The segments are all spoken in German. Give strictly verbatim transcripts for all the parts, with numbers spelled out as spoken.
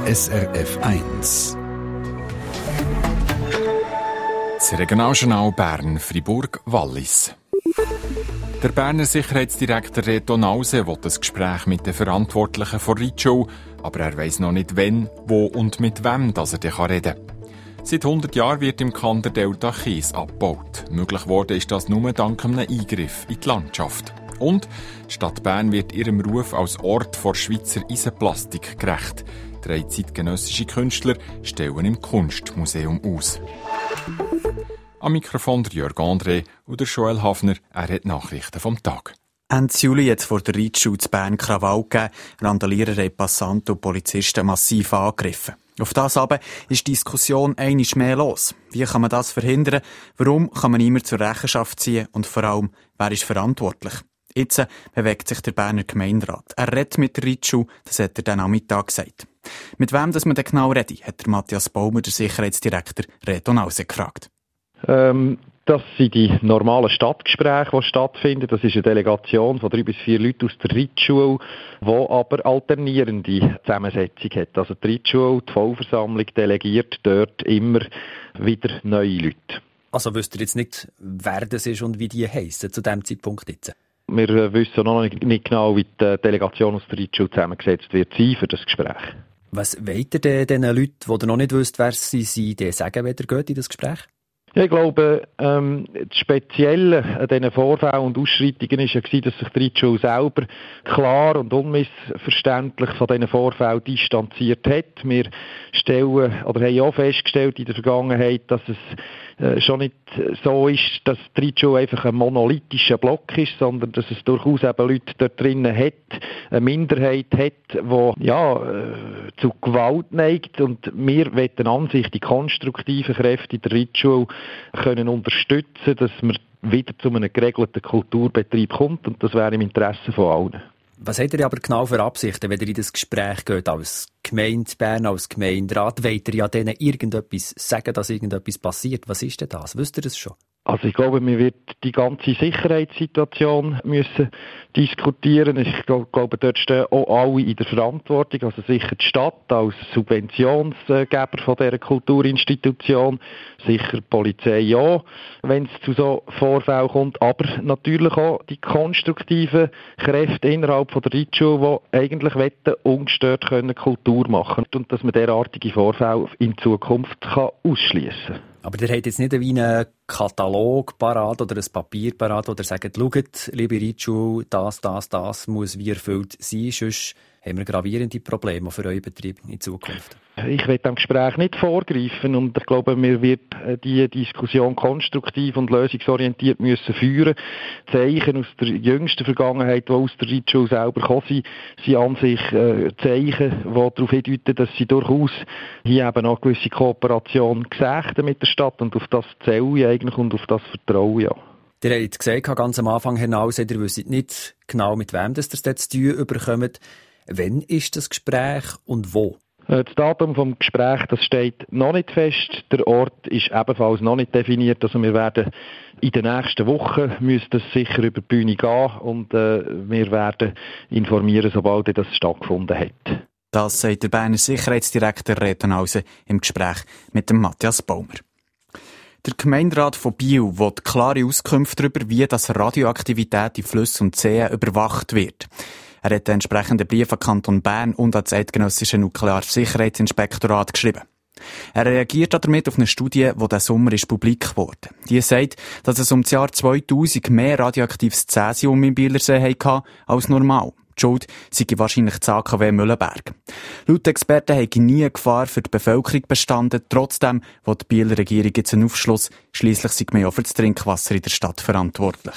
S R F eins. Das Regionaljournal Bern, Fribourg, Wallis. Der Berner Sicherheitsdirektor Reto Nause will das Gespräch mit den Verantwortlichen von Ritschau, aber er weiss noch nicht, wann, wo und mit wem dass er dann reden kann. Seit hundert Jahren wird im Kander Delta Kies abgebaut. Möglich geworden ist das nur dank einem Eingriff in die Landschaft. Und die Stadt Bern wird ihrem Ruf als Ort vor Schweizer Eisenplastik gerecht. Drei zeitgenössische Künstler stellen im Kunstmuseum aus. Am Mikrofon der Jörg André und der Joel Hafner, er hat Nachrichten vom Tag. Ende Juli hat es vor der Ritschau zu Bern Krawall gegeben. Randalierer haben Passanten und Polizisten massiv angegriffen. Auf das aber ist die Diskussion einmal mehr los. Wie kann man das verhindern? Warum kann man niemand zur Rechenschaft ziehen? Und vor allem, wer ist verantwortlich? Jetzt bewegt sich der Berner Gemeinderat. Er redet mit der Ritschau, das hat er dann am Mittag gesagt. Mit wem das man denn genau redet, hat der Matthias Baumer, der Sicherheitsdirektor, Reto Nause gefragt. Ähm, das sind die normalen Stadtgespräche, die stattfinden. Das ist eine Delegation von drei bis vier Leuten aus der Ritschule, die aber alternierende Zusammensetzung hat. Also die Ritschule, die Vollversammlung, delegiert dort immer wieder neue Leute. Also wisst ihr jetzt nicht, wer das ist und wie die heissen zu diesem Zeitpunkt jetzt? Wir wissen noch nicht genau, wie die Delegation aus der Ritschule zusammengesetzt wird sein für das Gespräch. Was wollt ihr denn diesen Leuten, die ihr noch nicht wisst, wer sie sind, sagen, wenn ihr geht in das Gespräch? Ja, ich glaube, ähm, das Spezielle an diesen Vorfällen und Ausschreitungen war ja, dass sich die Ritschau selber klar und unmissverständlich von diesen Vorfällen distanziert hat. Wir stellen oder haben auch festgestellt in der Vergangenheit, dass es äh, schon nicht so ist, dass die Ritschau einfach ein monolithischer Block ist, sondern dass es durchaus eben Leute dort drinnen hat, eine Minderheit hat, die ja, äh, zu Gewalt neigt. Und wir wollen an sich die konstruktiven Kräfte in der Ritschau können unterstützen, dass man wieder zu einem geregelten Kulturbetrieb kommt, und das wäre im Interesse von allen. Was habt ihr aber genau für Absichten, wenn ihr in das Gespräch geht, als Gemeinde Bern, als Gemeinderat? Wollt ihr ja denen irgendetwas sagen, dass irgendetwas passiert? Was ist denn das? Wisst ihr das schon? Also ich glaube, wir werden die ganze Sicherheitssituation müssen diskutieren. Ich glaube, dort stehen auch alle in der Verantwortung, also sicher die Stadt als Subventionsgeber von dieser Kulturinstitution, sicher die Polizei ja, wenn es zu so Vorfällen kommt, aber natürlich auch die konstruktiven Kräfte innerhalb von der Ritschau, die eigentlich wollen, ungestört können Kultur machen und dass man derartige Vorfälle in Zukunft kann ausschliessen kann. Aber ihr habt jetzt nicht wie einen Katalog parat oder ein Papier parat, wo ihr sagt, schaut, liebe Ritschau, das, das, das muss wie erfüllt sein, sonst haben wir gravierende Probleme für euren Betrieb in Zukunft. Ich will dem Gespräch nicht vorgreifen und ich glaube, wir werden diese Diskussion konstruktiv und lösungsorientiert müssen führen. Zeichen aus der jüngsten Vergangenheit, die aus der Ritschau selber gekommen sind, sind an sich äh, Zeichen, die darauf hindeuten, dass sie durchaus hier eben auch gewisse Kooperation gesächten mit der Stadt, und auf das zähle ich eigentlich und auf das vertraue ich ja. Ihr habt gesagt, ganz am Anfang hinaus, ihr wisst nicht genau, mit wem das ihr das zu tun bekommt. Wann ist das Gespräch und wo? Das Datum des Gesprächs, das steht noch nicht fest. Der Ort ist ebenfalls noch nicht definiert. Also wir werden in den nächsten Wochen müsste es sicher über die Bühne gehen und äh, wir werden informieren, sobald das stattgefunden hat. Das sagt der Berner Sicherheitsdirektor Reto Nause im Gespräch mit dem Matthias Baumer. Der Gemeinderat von Biel will klare Auskünfte darüber, wie das Radioaktivität in Flüssen und Seen überwacht wird. Er hat den entsprechenden Brief an Kanton Bern und an das eidgenössische Nuklearsicherheitsinspektorat geschrieben. Er reagiert damit auf eine Studie, die diesen Sommer ist publik geworden. Die sagt, dass es um das Jahr zweitausend mehr radioaktives Cäsium im Bielersee hatte als normal. Die Schuld sei wahrscheinlich das A K W Mühlenberg. Laut Experten habe nie eine Gefahr für die Bevölkerung bestanden. Trotzdem will die Bieler Regierung jetzt einen Aufschluss. Schliesslich sei man ja für das Trinkwasser in der Stadt verantwortlich.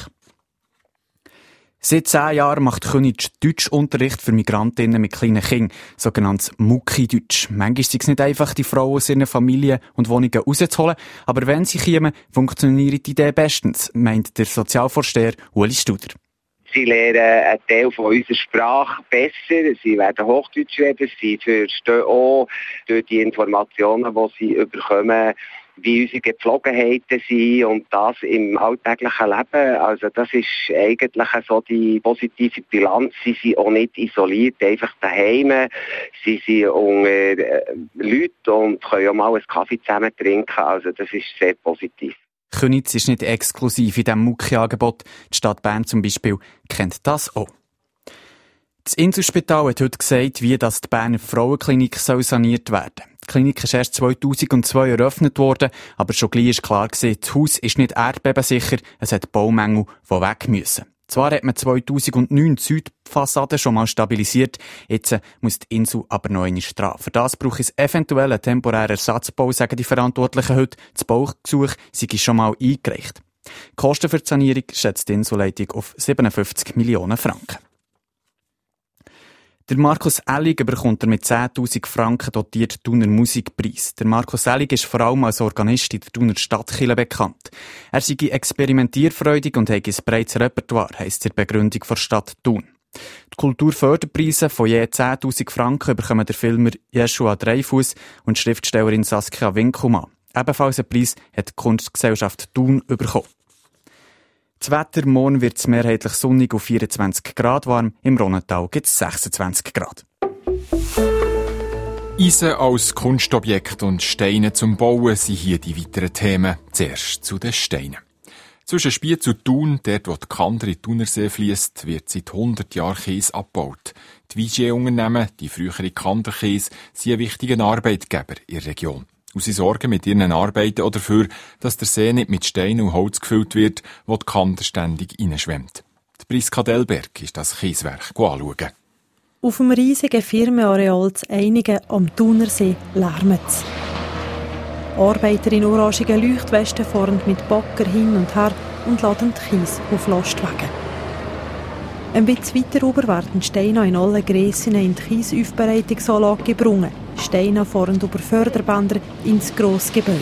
Seit zehn Jahren macht König Deutschunterricht für Migrantinnen mit kleinen Kindern, sogenanntes Mucki-Deutsch. Manchmal ist es nicht einfach, die Frauen aus ihren Familien und Wohnungen rauszuholen, aber wenn sie kommen, funktioniert die Idee bestens, meint der Sozialvorsteher Uli Studer. Sie lernen einen Teil von unserer Sprache besser, sie werden Hochdeutsch reden, sie verstehen auch durch die Informationen, die sie bekommen, wie unsere Gepflogenheiten sind und das im alltäglichen Leben. Also das ist eigentlich so die positive Bilanz. Sie sind auch nicht isoliert, einfach daheim. Sie sind unter äh, Leuten und können auch mal einen Kaffee zusammen trinken. Also das ist sehr positiv. Köniz ist nicht exklusiv in diesem Mucki-Angebot. Die Stadt Bern zum Beispiel kennt das auch. Das Inselspital hat heute gesagt, wie das die Berner Frauenklinik soll saniert werden soll. Die Klinik ist erst zweitausendzwei eröffnet worden, aber schon gleich war klar gewesen, das Haus ist nicht erdbebensicher, es hat Baumängel, die weg müssen. Zwar hat man zweitausendneun die Südfassade schon mal stabilisiert, jetzt muss die Insel aber noch einmal dran. Für das braucht es eventuell einen temporären Ersatzbau, sagen die Verantwortlichen heute. Das Baugesuch sei schon mal eingereicht. Die Kosten für die Sanierung schätzt die Inselleitung auf siebenundfünfzig Millionen Franken. Der Markus Ellig bekommt er mit zehntausend Franken dotiert Thuner Musikpreis. Der Markus Ellig ist vor allem als Organist in der Thuner Stadtkirche bekannt. Er sei experimentierfreudig und habe ein breites Repertoire, heisst die Begründung der Stadt Thun. Die Kulturförderpreise von je zehntausend Franken bekommen der Filmer Jeschua Dreifuss und die Schriftstellerin Saskia Winkelmann. Ebenfalls einen Preis hat die Kunstgesellschaft Thun bekommen. Das Wetter, morgen wird es mehrheitlich sonnig auf vierundzwanzig Grad warm, im Rhonental gibt es sechsundzwanzig Grad. Eisen als Kunstobjekt und Steine zum Bauen sind hier die weiteren Themen. Zuerst zu den Steinen. Zwischen Spiez und Thun, dort wo die Kander in den Thunersee fliesst, wird seit hundert Jahren Kies abgebaut. Die Vigier-Unternehmen, die früheren Kanderkies, sind ein wichtiger Arbeitgeber in der Region. Und sie sorgen mit ihren Arbeiten auch dafür, dass der See nicht mit Stein und Holz gefüllt wird, wo die Kander ständig reinschwemmt. Die Priska Delberg ist das Kieswerk anschauen. Auf dem riesigen Firmenareal zu Einigen am Thunersee lärmt es. Arbeiter in orangigen Leuchtwesten fahren mit Bagger hin und her und laden die Kies auf Lastwagen. Ein bisschen weiter oben werden Steine in allen Gräsen in die Kiesaufbereitungsanlage gebrungen. Steine fahren über Förderbänder ins grosse Gebäude.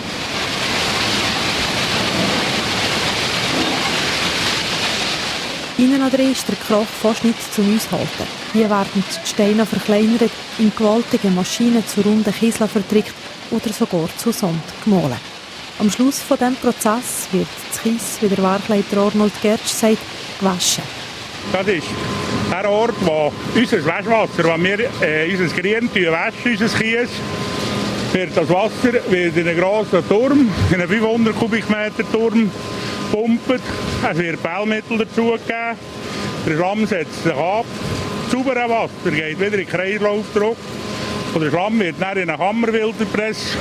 Innen an der ist der Krach fast nicht zum Aushalten. Hier werden die Steine verkleinert, in gewaltigen Maschinen zu runden Kieseln vertrickt oder sogar zu Sand gemahlen. Am Schluss von diesem Prozess wird das Kies, wie der Werkleiter Arnold Gertsch sagt, gewaschen. Das ist der Ort, wo unser Waschwasser, wenn wir äh, unser Grün waschen, unser Kies, wird das Wasser wird in einen grossen Turm, in einen fünfhundert Kubikmeter Turm gepumpt. Es wird Bellmittel dazugegeben. Der Schlamm setzt sich ab. Das saubere Wasser geht wieder in den Kreislauf zurück. Und der Schlamm wird dann in eine Kammerfilter gepresst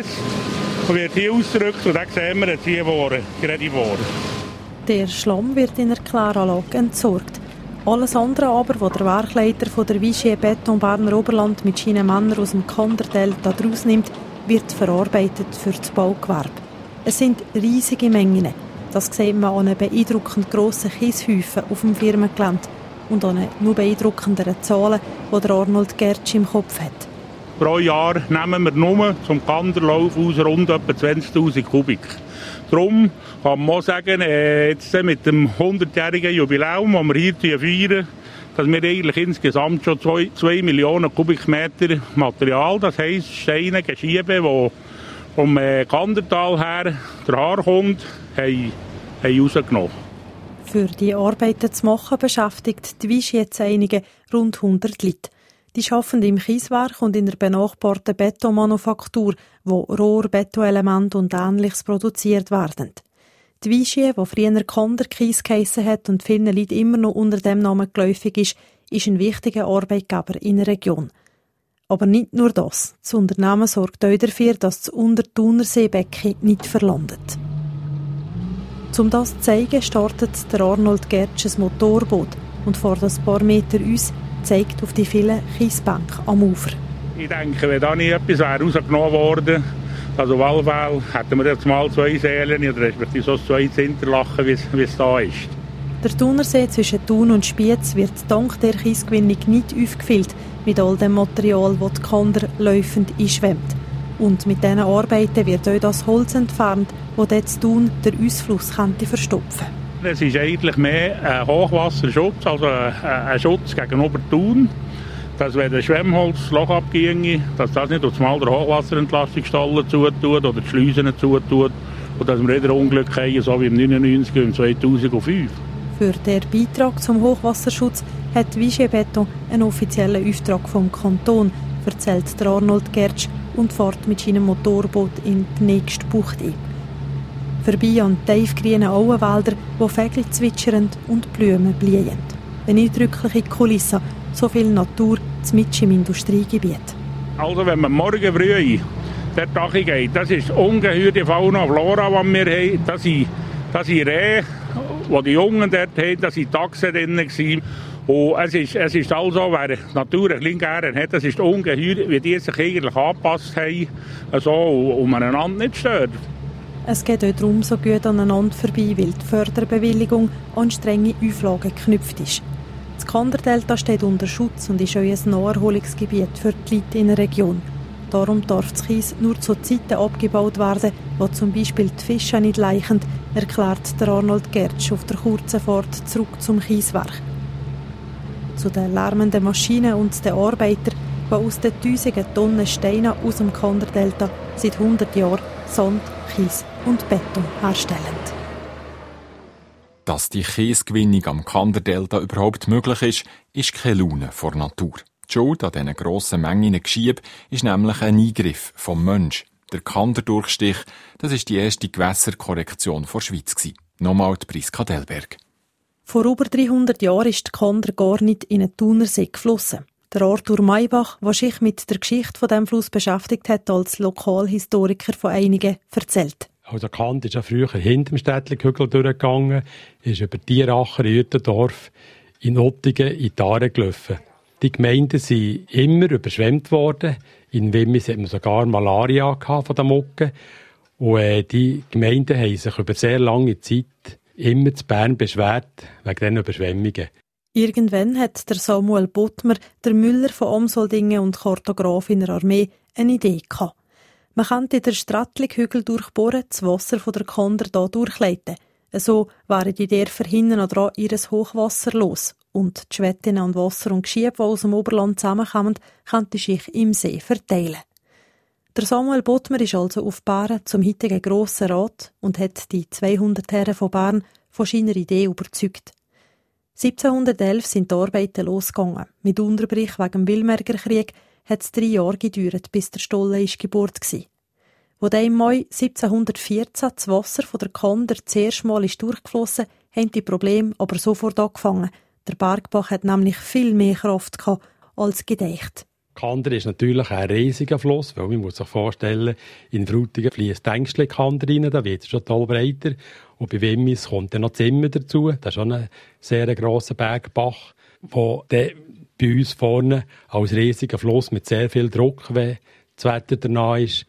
und wird hier ausgedrückt. Und dann sehen wir jetzt hier Wohren, gerade Wohren. Der Schlamm wird in der Kläranlage entsorgt. Alles andere aber, was der Werkleiter von der Vigier Beton Berner Oberland mit seinen Männern aus dem Kanderdelta draus nimmt, wird verarbeitet für das Baugewerbe. Es sind riesige Mengen. Das sieht man an einem beeindruckend grossen Kieshäufen auf dem Firmengelände und an den noch beeindruckenderen Zahlen, die der Arnold Gertsch im Kopf hat. Pro Jahr nehmen wir nur zum Kanderlauf aus rund etwa zwanzigtausend Kubik. Darum kann man auch sagen, äh, jetzt mit dem hundertjährigen Jubiläum, das wir hier feiern, dass wir eigentlich insgesamt schon zwei, zwei Millionen Kubikmeter Material, das heisst Steine, Geschiebe, die vom äh, Kandertal her der Haar kommt, haben, haben rausgenommen. Für die Arbeiten zu machen, beschäftigt die Vigier jetzt einige rund hundert Leute. Die arbeiten im Kieswerk und in der benachbarten Betonmanufaktur, wo Rohr, Betonelemente und Ähnliches produziert werden. Die Vigier, die früher Kanderkies geheissen hat und vielen Leuten immer noch unter dem Namen geläufig ist, ist ein wichtiger Arbeitgeber in der Region. Aber nicht nur das. Das Unternehmen sorgt auch dafür, dass das Unterthunerseebecken nicht verlandet. Um das zu zeigen, startet der Arnold Gertsch ein Motorboot und fährt ein paar Meter uns, zeigt auf die vielen Kiesbänke am Ufer. Ich denke, wenn da nicht etwas wäre rausgenommen worden, also auf alle Fälle hätten wir jetzt mal zwei Seelen oder respektive so zwei Interlachen, wie es da ist. Der Thunersee zwischen Thun und Spiez wird dank der Kiesgewinnung nicht aufgefüllt mit all dem Material, das die Kander laufend einschwemmt. Und mit diesen Arbeiten wird auch das Holz entfernt, das dort Thun den Ausfluss könnte verstopfen. Es ist eigentlich mehr ein Hochwasserschutz, also ein Schutz gegenüber Thun. dass wenn ein Schwemmholz das Loch abginge, dass das nicht aufs Mal der Hochwasserentlastungsstollen zutut oder die Schleusen zutut und dass wir wieder Unglück haben, so wie im neunundneunzig und zweitausendfünf. Für den Beitrag zum Hochwasserschutz hat Vichy Beton einen offiziellen Auftrag vom Kanton, erzählt der Arnold Gertsch und fährt mit seinem Motorboot in die nächste Bucht ein. Vorbei an tiefgrünen Auenwälder, wo Vögel zwitschern und Blumen blühen. Eine eindrückliche Kulisse, so viel Natur mitten im Industriegebiet. Also wenn man morgen früh der Tag geht, das ist ungeheuer die Fauna und Flora, die wir haben. Das sind, das sind Rehe, die die Jungen dort haben, das waren Dachse drin. Und es ist, es ist also, wer die Natur ein bisschen gerne hat, es ist ungeheuer, wie die sich eigentlich angepasst haben, so, um einander nicht stört. Es geht auch darum so gut aneinander vorbei, weil die Förderbewilligung an strenge Auflagen geknüpft ist. Das Kanderdelta steht unter Schutz und ist auch ein Naherholungsgebiet für die Leute in der Region. Darum darf das Kies nur zu Zeiten abgebaut werden, wo zum Beispiel die Fische nicht laichen, erklärt der Arnold Gertsch auf der kurzen Fahrt zurück zum Kieswerk. Zu den lärmenden Maschinen und den Arbeitern, die aus den tausenden Tonnen Steinen aus dem Kanderdelta seit hundert Jahren Sand, Kies und Beton herstellen. Dass die Kiesgewinnung am Kanderdelta überhaupt möglich ist, ist keine Laune vor Natur. Die Schuld an diesen grossen Mengen Geschiebe ist nämlich ein Eingriff vom Mensch. Der Kanderdurchstich, das ist die erste Gewässerkorrektion der Schweiz gewesen. Nochmal die Priska Delberg. Vor über dreihundert Jahren ist die Kander gar nicht in einen Thunersee geflossen. Der Arthur Maybach, der sich mit der Geschichte von diesem Fluss beschäftigt hat, als Lokalhistoriker von einigen, erzählt. Also die Kant ist ja früher hinter dem Städtli-Hügel durchgegangen, ist über Tieracher, Uetendorf, in Ottingen, in die Aare gelaufen. Die Gemeinden sind immer überschwemmt worden. In Wimmis hat man sogar Malaria von den Mucken. Und äh, die Gemeinden haben sich über sehr lange Zeit immer zu Bern beschwert wegen diesen Überschwemmungen. Irgendwann hat der Samuel Bottmer, der Müller von Amsoldingen und Kartograf in der Armee, eine Idee gehabt. Man könnte den Strättli-Hügel durchbohren, das Wasser von der Kander hier durchleiten. So wären die Dörfer hinten dran ihres Hochwasser los. Und die Schwettinnen an Wasser und Geschiebe, die aus dem Oberland zusammenkommen, könnten sich im See verteilen. Der Samuel Bottmer ist also auf Bären zum heutigen Grossen Rat und hat die zweihundert Herren von Bern von seiner Idee überzeugt. siebzehnhundertelf sind die Arbeiten losgegangen. Mit Unterbrich wegen dem Wilmergerkrieg hat es drei Jahre gedauert, bis der Stollen ist Geburt war. Wo dann im Mai siebzehnhundertvierzehn das Wasser von der Kander zuerst mal ist durchgeflossen, haben die Probleme aber sofort angefangen. Der Bergbach hat nämlich viel mehr Kraft gehabt als gedacht. Kander ist natürlich ein riesiger Fluss, weil man muss sich vorstellen, in Frutigen fließt die Ängstli Kander rein, da wird es schon toll breiter. Und bei Wimmis kommt dann noch Zimmer dazu, das ist schon ein sehr grosser Bergbach, der bei uns vorne als riesiger Fluss mit sehr viel Druck, wenn das Wetter danach ist,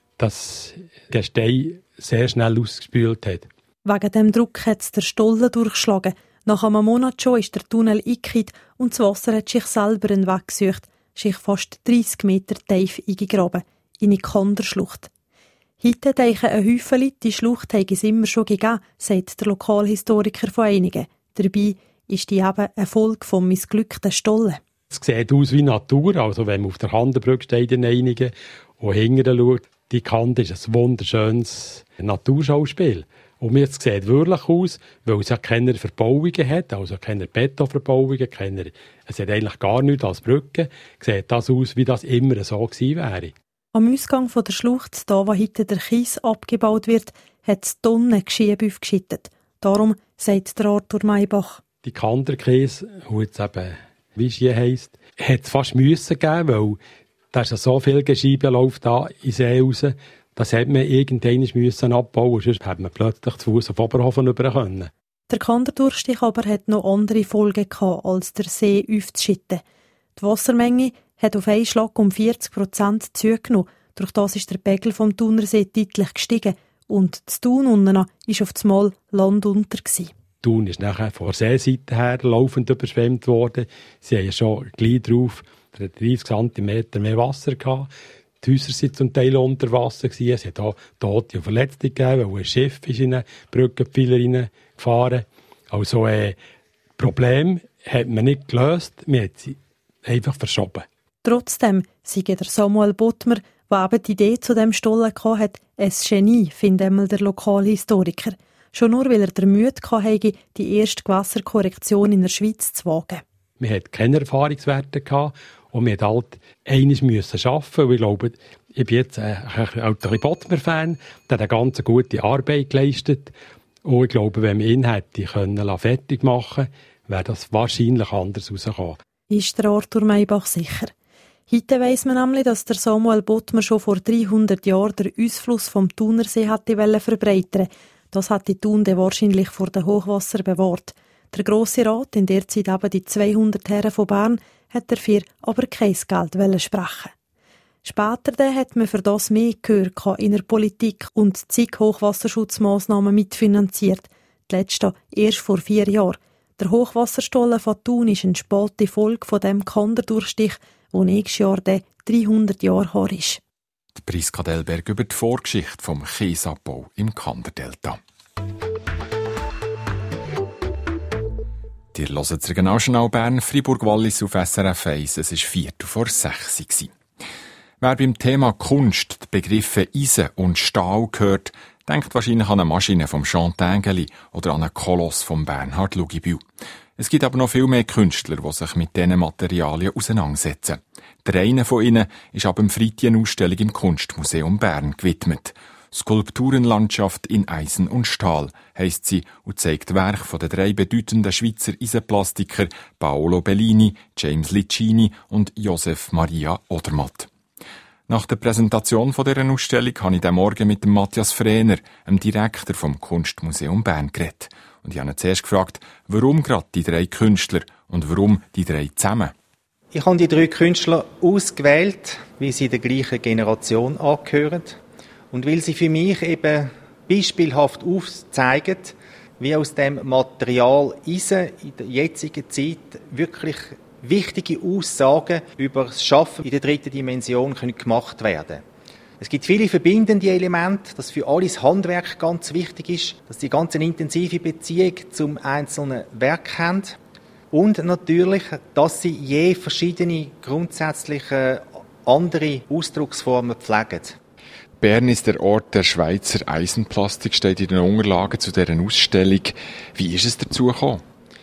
das Gestein sehr schnell ausgespült hat. Wegen dem Druck hat es der Stollen durchgeschlagen. Nach einem Monat schon ist der Tunnel eingekippt und das Wasser hat sich selber einen Weg gesucht, sich fast dreissig Meter tief eingegraben, in die Kanderschlucht. Heute denken ein Häufchen, die Schlucht habe es immer schon gegeben, sagt der Lokalhistoriker von einigen. Dabei ist die eben eine Folge vom missglückten Stollen. Es sieht aus wie Natur, also wenn man auf der Kanderbrücke steht in einigen und hinterher schaut, die Kante ist ein wunderschönes Naturschauspiel. Und mir sieht wirklich aus, weil es ja keine Verbauungen hat, also keine Betonverbauungen, keine, es hat eigentlich gar nichts als Brücke, sieht das aus, wie das immer so gewesen wäre. Am Ausgang von der Schlucht, da wo heute der Kies abgebaut wird, hat es Tonnen Geschiebe aufgeschüttet. Darum sagt der Arthur Maybach. Die Kanderkäse, die jetzt eben Vichy heisst, hat es fast müssen geben, weil da ist ja so viel Geschiebe läuft da in den See raus. Das hätte man irgendwann müssen abbauen, sonst hätte man plötzlich zu Fuß auf Oberhofen rüber können. Der Kanderdurchstich aber hat noch andere Folgen gehabt, als der See aufzuschütten. Die Wassermenge hat auf einen Schlag um vierzig Prozent zugenommen. Durch das ist der Pegel vom Thunersee deutlich gestiegen und das Thun unten war auf das Mal landunter. Thun ist nachher von der Seeseite her laufend überschwemmt worden. Sie haben schon gleich drauf dreißig Zentimeter mehr Wasser gehabt. Die Häuser waren zum Teil unter Wasser. Es hat auch Tote und Verletzte gegeben, weil ein Schiff ist in eine Brückenpfeiler gefahren. Also, äh, Problem hat man nicht gelöst. Man hat sie einfach verschoben. Trotzdem sei der Samuel Bottmer, der eben die Idee zu dem Stollen hatte, hat, ein Genie, findet einmal der Lokalhistoriker. Schon nur, weil er den Mut hatte, die erste Gewässerkorrektion in der Schweiz zu wagen. Wir hatten keine Erfahrungswerte gehabt und wir mussten halt einiges müssen arbeiten. Und ich glaube, ich bin jetzt äh, auch ein Bottmer-Fan, der hat eine ganz gute Arbeit geleistet. Und ich glaube, wenn wir ihn hätte können fertig machen können, wäre das wahrscheinlich anders rausgekommen. Ist der Arthur Maybach sicher. Heute weiss man nämlich, dass der Samuel Bottmer schon vor dreihundert Jahren den Ausfluss vom Thunersee hatte verbreitern. Das hat die Thun wahrscheinlich vor dem Hochwasser bewahrt. Der Grosse Rat, in der Zeit eben die zweihundert Herren von Bern, hat dafür aber kein Geld sprechen. Später dann hat man für das mehr Gehör in der Politik und zig Hochwasserschutzmaßnahmen mitfinanziert. Die letzte erst vor vier Jahren. Der Hochwasserstollen von Thun ist eine späte Folge von dem Kanderdurchstich, der nächstes Jahr dann dreihundert Jahre her ist. Die Priska Delberg über die Vorgeschichte vom Kiesabbau im Kanderdelta. Ihr hört das Regionaljournal Bern, Fribourg-Wallis auf S R F eins. Es war Viertel vor sechs. Wer beim Thema Kunst die Begriffe Eisen und Stahl hört, denkt wahrscheinlich an eine Maschine vom Jean Tinguely oder an einen Koloss von Bernhard Luginbühl. Es gibt aber noch viel mehr Künstler, die sich mit diesen Materialien auseinandersetzen. Der eine von ihnen ist ab dem Freitag eine Ausstellung im Kunstmuseum Bern gewidmet. Skulpturenlandschaft in Eisen und Stahl heisst sie und zeigt Werke von den drei bedeutenden Schweizer Eisenplastiker Paolo Bellini, James Liccini und Josef Maria Odermatt. Nach der Präsentation von dieser Ausstellung habe ich den Morgen mit dem Matthias Frehner, dem Direktor vom Kunstmuseum Bern, geredet. Und ich habe ihn zuerst gefragt, warum gerade die drei Künstler und warum die drei zusammen? Ich habe die drei Künstler ausgewählt, weil sie der gleichen Generation angehören und weil sie für mich eben beispielhaft aufzeigen, wie aus dem Material Eisen in der jetzigen Zeit wirklich wichtige Aussagen über das Schaffen in der dritten Dimension können gemacht werden. Es gibt viele verbindende Elemente, dass für alles Handwerk ganz wichtig ist, dass sie ganz eine intensive Beziehung zum einzelnen Werk haben und natürlich, dass sie je verschiedene grundsätzliche andere Ausdrucksformen pflegen. Bern ist der Ort der Schweizer Eisenplastik, steht in den Unterlagen zu dieser Ausstellung. Wie ist es dazu gekommen?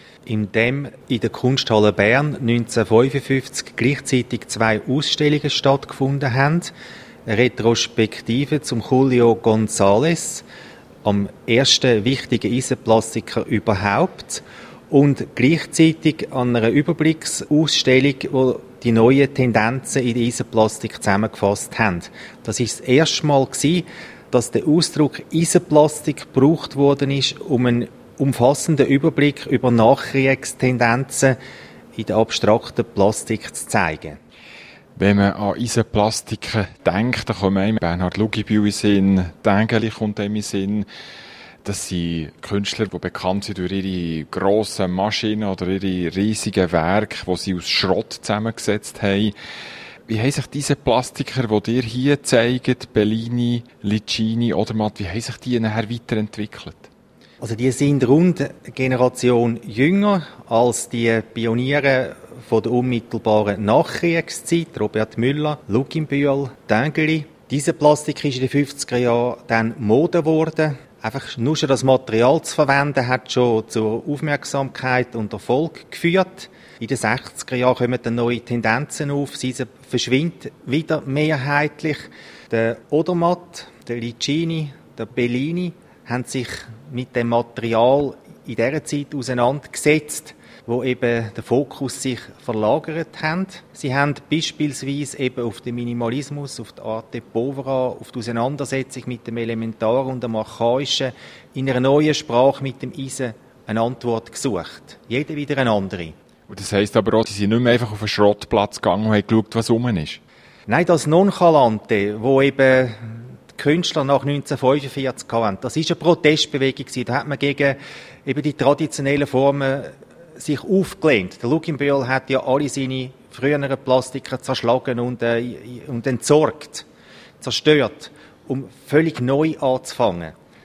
Indem in der Kunsthalle Bern neunzehnhundertfünfundfünfzig gleichzeitig zwei Ausstellungen stattgefunden haben. Eine Retrospektive zum Julio González, am ersten wichtigen Eisenplastiker überhaupt, und gleichzeitig an einer Überblicksausstellung, wo die neuen Tendenzen in der Eisenplastik zusammengefasst haben. Das ist das erste Mal gewesen, dass der Ausdruck Eisenplastik gebraucht worden ist, um einen umfassenden Überblick über Nachkriegstendenzen in der abstrakten Plastik zu zeigen. Wenn man an Eisenplastiken denkt, dann kommt einem Bernhard Luginbühl in den Sinn, Tinguely kommt einem in den Sinn. Das sind Künstler, die bekannt sind durch ihre grossen Maschinen oder ihre riesigen Werke, die sie aus Schrott zusammengesetzt haben. Wie haben sich diese Plastiker, die ihr hier zeigt, Bellini, Liccini, Odermatt, wie haben sich die nachher weiterentwickelt? Also die sind rund eine Generation jünger als die Pioniere von der unmittelbaren Nachkriegszeit, Robert Müller, Luginbühl, Tinguely. Diese Plastik ist in den fünfziger Jahren dann Mode geworden. Einfach nur schon das Material zu verwenden, hat schon zur Aufmerksamkeit und Erfolg geführt. In den sechziger Jahren kommen dann neue Tendenzen auf. Sie verschwindet wieder mehrheitlich. Der Odermatt, der Liccini, der Bellini haben sich mit dem Material in dieser Zeit auseinandergesetzt, wo eben der Fokus sich verlagert hat. Sie haben beispielsweise eben auf den Minimalismus, auf die Arte Povera, auf die Auseinandersetzung mit dem Elementaren und dem Archaischen in einer neuen Sprache mit dem Eisen eine Antwort gesucht. Jeder wieder eine andere. Und das heisst aber auch, sie sind nicht mehr einfach auf einen Schrottplatz gegangen und haben geschaut, was rum ist? Nein, das Nonchalante, wo eben die Künstler nach neunzehnhundertfünfundvierzig hatten, das war eine Protestbewegung. Da hat man gegen eben die traditionellen Formen sich aufgelehnt. Der Luginbühl hat ja alle seine früheren Plastiker zerschlagen und, äh, und entsorgt, zerstört, um völlig neu anzufangen.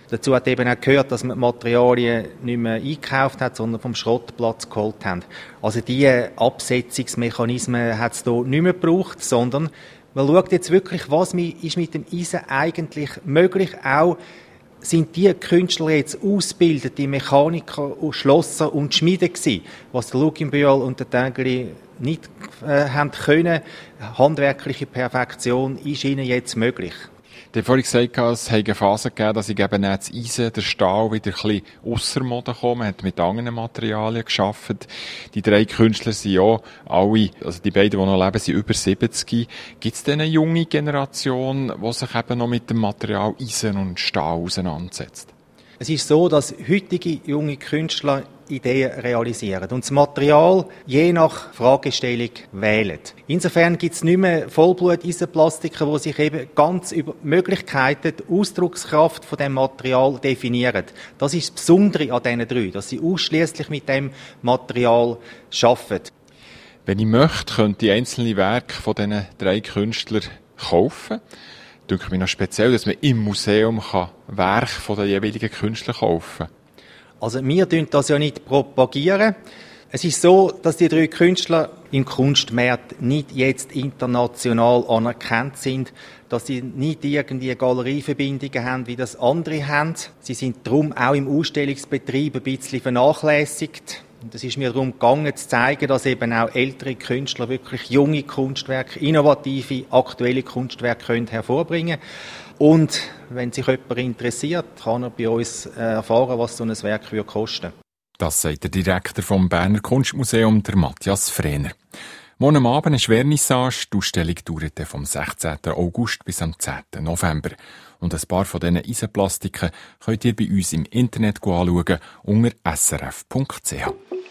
Dazu hat eben auch gehört, dass man die Materialien nicht mehr eingekauft hat, sondern vom Schrottplatz geholt haben. Also diese Absetzungsmechanismen hat es hier nicht mehr gebraucht, sondern man schaut jetzt wirklich, was ist mit dem Eisen eigentlich möglich. Auch sind die Künstler jetzt ausgebildet, die Mechaniker, Schlosser und Schmiede gewesen, was der Luginbühl und der Tägeli nicht äh, haben können. Handwerkliche Perfektion ist ihnen jetzt möglich. Du hast vorhin gesagt, es hat eine Phase gegeben, dass ich eben das Eisen, der Stahl wieder ein bisschen ausser Mode kam. Man hat mit anderen Materialien gearbeitet. Die drei Künstler sind ja alle, also die beiden, die noch leben, sind über siebzig. Gibt es denn eine junge Generation, die sich eben noch mit dem Material Eisen und Stahl auseinandersetzt? Es ist so, dass heutige junge Künstler Ideen realisieren und das Material je nach Fragestellung wählen. Insofern gibt es nicht mehr Vollblut-Eisenplastiker, die sich eben ganz über die Möglichkeiten, die Ausdruckskraft von dem Material definieren. Das ist das Besondere an diesen drei, dass sie ausschließlich mit dem Material arbeiten. Wenn ich möchte, könnte ich einzelne Werke von diesen drei Künstlern kaufen. Ich denke mir noch speziell, dass man im Museum kann Werke von den jeweiligen Künstlern kaufen kann. Also wir tun das ja nicht propagieren. Es ist so, dass die drei Künstler im Kunstmarkt nicht jetzt international anerkannt sind, dass sie nicht irgendwie Galerieverbindungen haben, wie das andere haben. Sie sind darum auch im Ausstellungsbetrieb ein bisschen vernachlässigt. Und es ist mir darum gegangen, zu zeigen, dass eben auch ältere Künstler wirklich junge Kunstwerke, innovative, aktuelle Kunstwerke können hervorbringen können. Und wenn sich jemand interessiert, kann er bei uns erfahren, was so ein Werk kosten würde. Das sagt der Direktor vom Berner Kunstmuseum, der Matthias Frehner. Morgen am Abend ist Vernissage. Die Ausstellung dauert vom sechzehnten August bis am zehnten November. Und ein paar von diesen Eisenplastiken könnt ihr bei uns im Internet anschauen unter s r f punkt c h.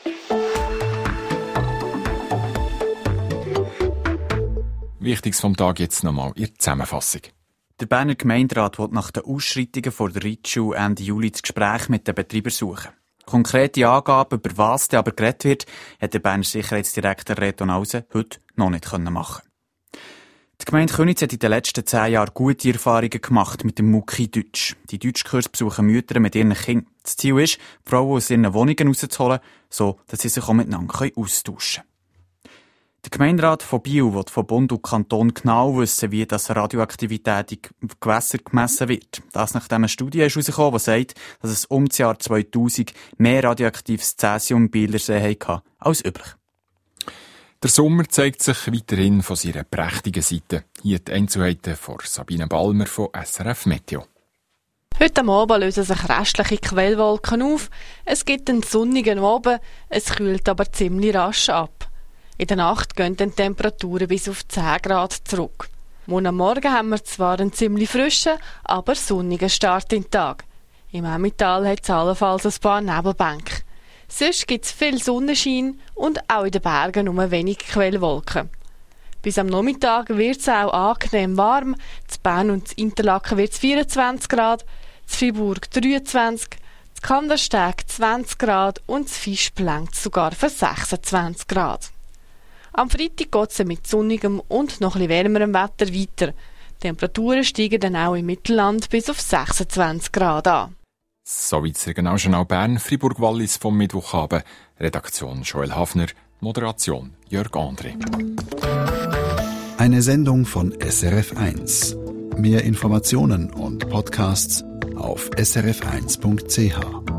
Wichtiges vom Tag jetzt nochmal in der Zusammenfassung. Der Berner Gemeinderat will nach den Ausschreitungen vor der Reitschule Ende Juli das Gespräch mit den Betreibern suchen. Konkrete Angaben, über was aber geredet wird, hat der Berner Sicherheitsdirektor Reto Nause heute noch nicht machen. Die Gemeinde Köniz hat in den letzten zehn Jahren gute Erfahrungen gemacht mit dem Mucki Deutsch. Die Deutschkurs besuchen Mütter mit ihren Kindern. Das Ziel ist, die Frauen aus ihren Wohnungen rauszuholen, so dass sie sich auch miteinander austauschen können. Der Gemeinderat von Biel will von Bund und Kanton genau wissen, wie das Radioaktivität in Gewässer gemessen wird. Das nachdem eine Studie ist herausgekommen, die sagt, dass es um das Jahr zweitausend mehr radioaktives Cäsium im Bielersee hatte als üblich. Der Sommer zeigt sich weiterhin von seiner prächtigen Seite. Hier die Einzelheiten von Sabine Balmer von S R F Meteo. Heute Abend lösen sich restliche Quellwolken auf. Es gibt einen sonnigen Abend, es kühlt aber ziemlich rasch ab. In der Nacht gehen die Temperaturen bis auf zehn Grad zurück. Morgen Morgen haben wir zwar einen ziemlich frischen, aber sonnigen Start in den Tag. Im Emmental hat es allenfalls ein paar Nebelbänke. Sonst gibt es viel Sonnenschein und auch in den Bergen nur wenig Quellwolken. Bis am Nachmittag wird es auch angenehm warm. Zu Bern und zu Interlaken wird es vierundzwanzig Grad, zu Fribourg dreiundzwanzig, zu Kandersteg zwanzig Grad und zu Fischb langt sogar für sechsundzwanzig Grad. Am Freitag geht es mit sonnigem und noch etwas wärmerem Wetter weiter. Die Temperaturen steigen dann auch im Mittelland bis auf sechsundzwanzig Grad an. Soweit das Regionaljournal Bern, Fribourg-Wallis vom Mittwochabend. Redaktion Joel Hafner, Moderation Jörg André. Eine Sendung von S R F eins. Mehr Informationen und Podcasts auf s r f eins punkt c h.